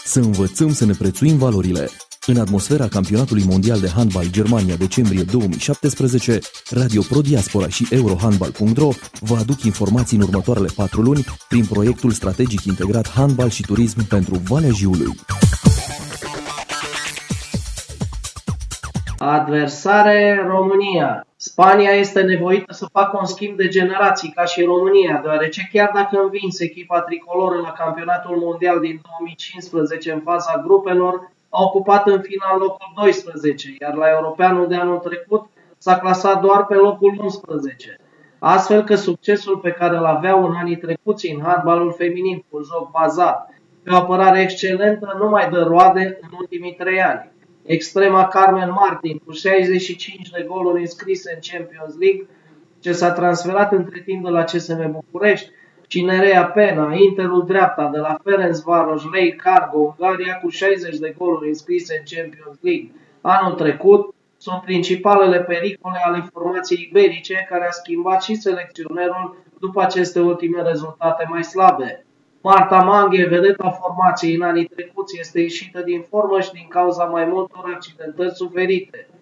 Să învățăm să ne prețuim valorile. În atmosfera Campionatului Mondial de Handbal Germania decembrie 2017, Radio Pro Diaspora și Eurohandbal.ro vă aduc informații în următoarele 4 luni prin proiectul strategic integrat Handbal și Turism pentru Valea Jiului. Adversare România. Spania este nevoită să facă un schimb de generații ca și România, deoarece chiar dacă învinse echipa tricoloră la Campionatul Mondial din 2015 în faza grupelor, a ocupat în final locul 12, iar la Europeanul de anul trecut s-a clasat doar pe locul 11. Astfel că succesul pe care îl aveau în anii trecuți în handbalul feminin cu joc bazat pe o apărare excelentă nu mai dă roade în ultimii 3 ani. Extrema Carmen Martin, cu 65 de goluri înscrise în Champions League, ce s-a transferat între timp de la CSM București, și Nerea Pena, interul dreapta de la Ferencvaros Lei Cargo, Ungaria, cu 60 de goluri înscrise în Champions League anul trecut, sunt principalele pericole ale formației iberice, care a schimbat și selecționerul după aceste ultime rezultate mai slabe. Marta Manghe, vedeta formației în anii trecuți, este ieșită din formă și din cauza mai multor accidentări suferite.